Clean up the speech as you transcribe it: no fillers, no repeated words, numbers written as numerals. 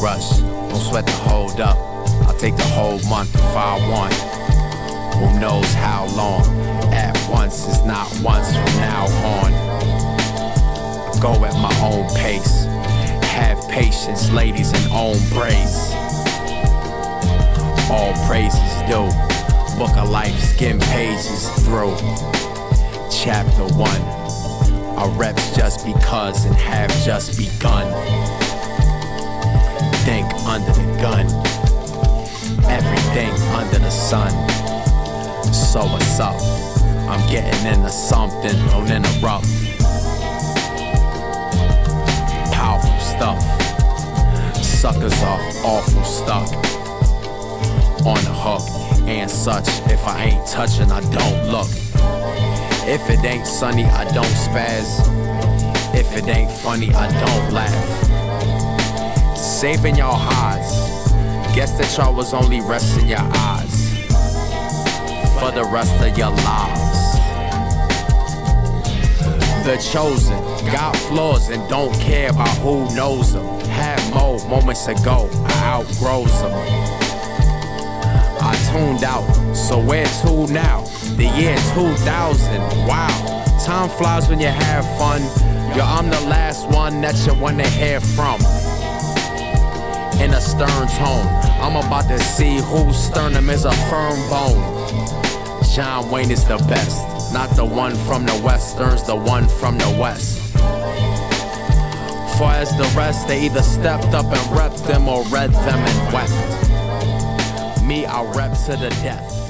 rush. Don't sweat the hold up. I'll take the whole month if I want. Who knows how long? At once is not once from now on. I go at my own pace. Have patience, ladies, and own praise. All praises due. Book of life, skim pages through. Chapter 1. Our reps just because and have just begun. Think under the gun. Everything under the sun. So what's up? I'm getting into something, don't interrupt. Powerful stuff. Suckers are awful stuck on the hook and such. If I ain't touching, I don't look. If it ain't sunny, I don't spaz. If it ain't funny, I don't laugh. Saving y'all highs. Guess that y'all was only resting your eyes for the rest of your lives. The chosen got flaws and don't care about who knows them. Had more moments ago, I outgrows them. I tuned out, so where to now? The year 2000, wow. Time flies when you have fun. Yo, I'm the last one that you wanna hear from. In a stern tone, I'm about to see whose sternum is a firm bone. John Wayne is the best, not the one from the westerns, the one from the west. Far as the rest, they either stepped up and repped them or read them and wept. Me, I rep to the death.